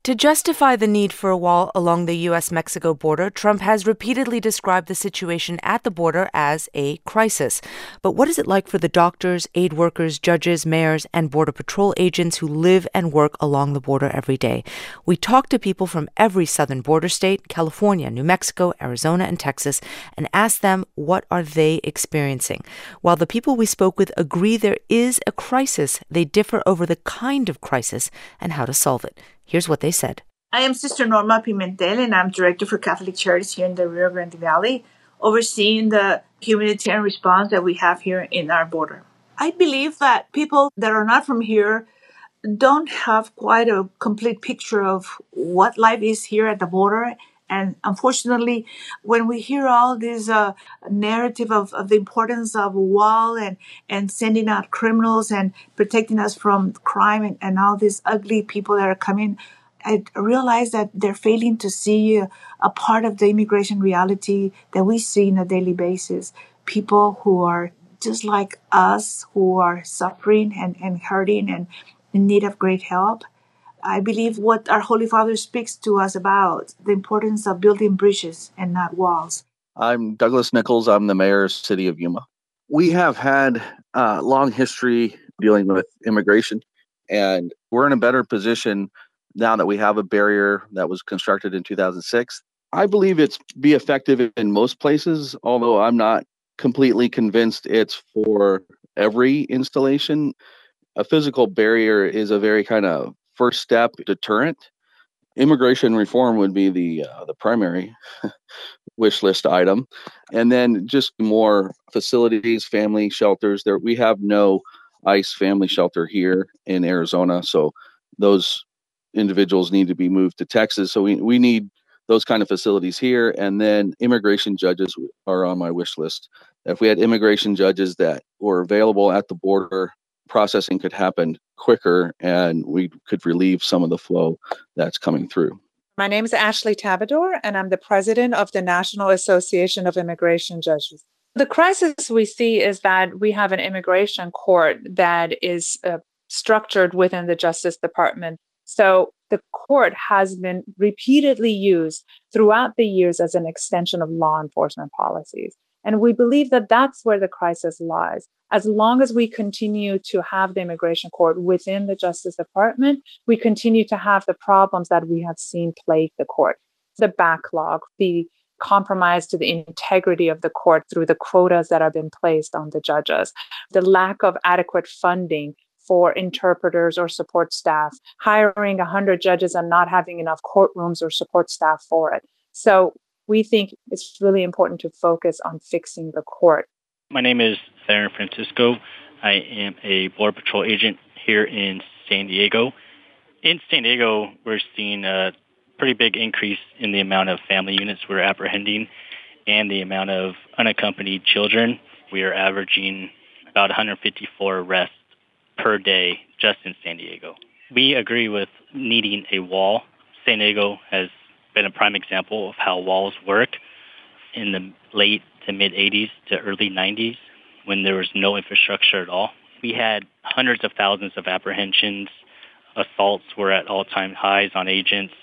To justify the need for a wall along the U.S.-Mexico border, Trump has repeatedly described the situation at the border as a crisis. But what is it like for the doctors, aid workers, judges, mayors, and Border Patrol agents who live and work along the border every day? We talked to people from every southern border state, California, New Mexico, Arizona, and Texas, and asked them what are they experiencing. While the people we spoke with agree there is a crisis, they differ over the kind of crisis and how to solve it. Here's what they said. I am Sister Norma Pimentel, and I'm Director for Catholic Charities here in the Rio Grande Valley, overseeing the humanitarian response that we have here in our border. I believe that people that are not from here don't have quite a complete picture of what life is here at the border. And unfortunately, when we hear all this narrative of the importance of a wall and sending out criminals and protecting us from crime and all these ugly people that are coming, I realize that they're failing to see a part of the immigration reality that we see on a daily basis. People who are just like us, who are suffering and hurting and in need of great help. I believe what our Holy Father speaks to us about, the importance of building bridges and not walls. I'm Douglas Nichols. I'm the mayor of the city of Yuma. We have had a long history dealing with immigration, and we're in a better position now that we have a barrier that was constructed in 2006. I believe it's be effective in most places, although I'm not completely convinced it's for every installation. A physical barrier is a very kind of first step deterrent. Immigration reform would be the primary wish list item, and then just more facilities, family shelters. There, we have no ICE family shelter here in Arizona, so those individuals need to be moved to Texas. So we need those kind of facilities here, and then immigration judges are on my wish list. If we had immigration judges that were available at the border, processing could happen quicker and we could relieve some of the flow that's coming through. My name is Ashley Tabador, and I'm the president of the National Association of Immigration Judges. The crisis we see is that we have an immigration court that is structured within the Justice Department. So the court has been repeatedly used throughout the years as an extension of law enforcement policies. And we believe that that's where the crisis lies. As long as we continue to have the immigration court within the Justice Department, we continue to have the problems that we have seen plague the court. The backlog, the compromise to the integrity of the court through the quotas that have been placed on the judges, the lack of adequate funding for interpreters or support staff, hiring 100 judges and not having enough courtrooms or support staff for it. So we think it's really important to focus on fixing the court. My name is Theron Francisco. I am a Border Patrol agent here in San Diego. In San Diego, we're seeing a pretty big increase in the amount of family units we're apprehending and the amount of unaccompanied children. We are averaging about 154 arrests per day just in San Diego. We agree with needing a wall. San Diego has been a prime example of how walls work in the late to mid-'80s to early 90s when there was no infrastructure at all. We had hundreds of thousands of apprehensions. Assaults were at all-time highs on agents.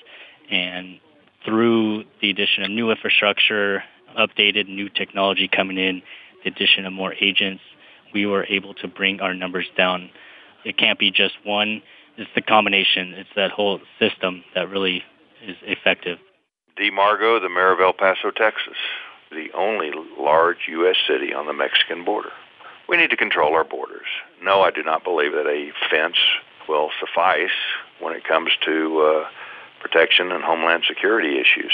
And through the addition of new infrastructure, updated new technology coming in, the addition of more agents, we were able to bring our numbers down. It can't be just one. It's the combination. It's that whole system that really is effective. Dee Margo, the mayor of El Paso, Texas, the only large U.S. city on the Mexican border. We need to control our borders. No, I do not believe that a fence will suffice when it comes to protection and homeland security issues.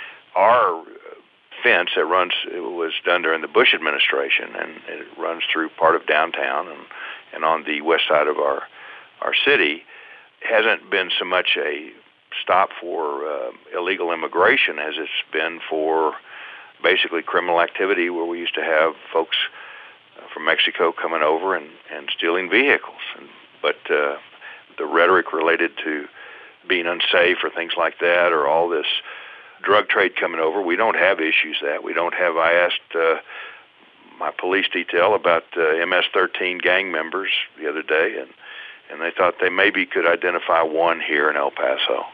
Our fence that was done during the Bush administration, and it runs through part of downtown and on the west side of our city, hasn't been so much a stop for illegal immigration as it's been for basically criminal activity, where we used to have folks from Mexico coming over and stealing vehicles. But the rhetoric related to being unsafe or things like that, or all this drug trade coming over, we don't have issues that. We don't have, I asked my police detail about MS-13 gang members the other day, and they thought they maybe could identify one here in El Paso.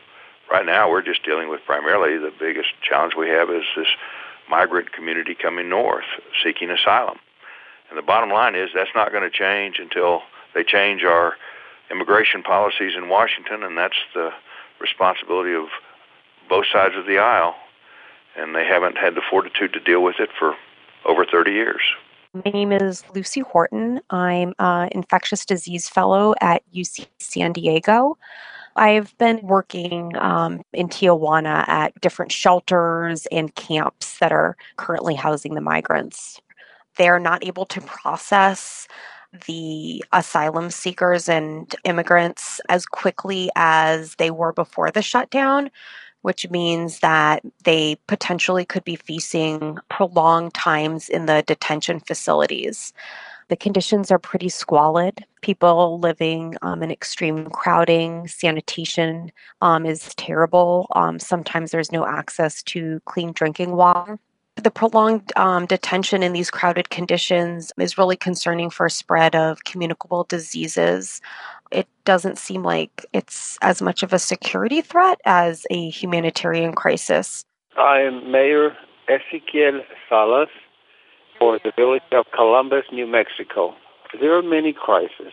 Right now, we're just dealing with primarily the biggest challenge we have is this migrant community coming north seeking asylum. And the bottom line is that's not going to change until they change our immigration policies in Washington, and that's the responsibility of both sides of the aisle. And they haven't had the fortitude to deal with it for over 30 years. My name is Lucy Horton. I'm an infectious disease fellow at UC San Diego. I've been working in Tijuana at different shelters and camps that are currently housing the migrants. They are not able to process the asylum seekers and immigrants as quickly as they were before the shutdown, which means that they potentially could be facing prolonged times in the detention facilities. The conditions are pretty squalid. People living in extreme crowding, sanitation is terrible. Sometimes there's no access to clean drinking water. The prolonged detention in these crowded conditions is really concerning for spread of communicable diseases. It doesn't seem like it's as much of a security threat as a humanitarian crisis. I am Mayor Ezequiel Salas for the village of Columbus, New Mexico. There are many crises,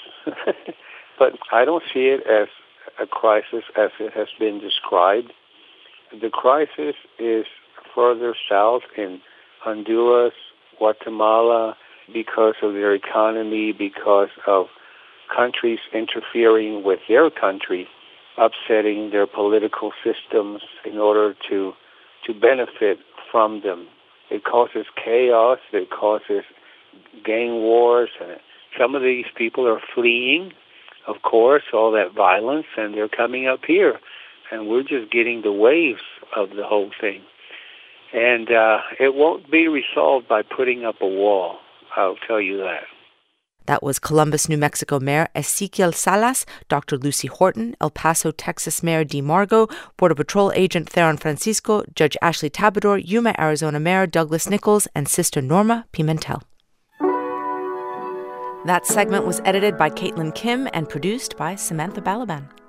but I don't see it as a crisis as it has been described. The crisis is further south in Honduras, Guatemala, because of their economy, because of countries interfering with their country, upsetting their political systems in order to benefit from them. It causes chaos, it causes gang wars, and some of these people are fleeing, of course, all that violence, and they're coming up here. And we're just getting the waves of the whole thing. And it won't be resolved by putting up a wall, I'll tell you that. That was Columbus, New Mexico Mayor Ezequiel Salas, Dr. Lucy Horton, El Paso, Texas Mayor Dee Margo, Border Patrol Agent Theron Francisco, Judge Ashley Tabador, Yuma, Arizona Mayor Douglas Nichols, and Sister Norma Pimentel. That segment was edited by Caitlin Kim and produced by Samantha Balaban.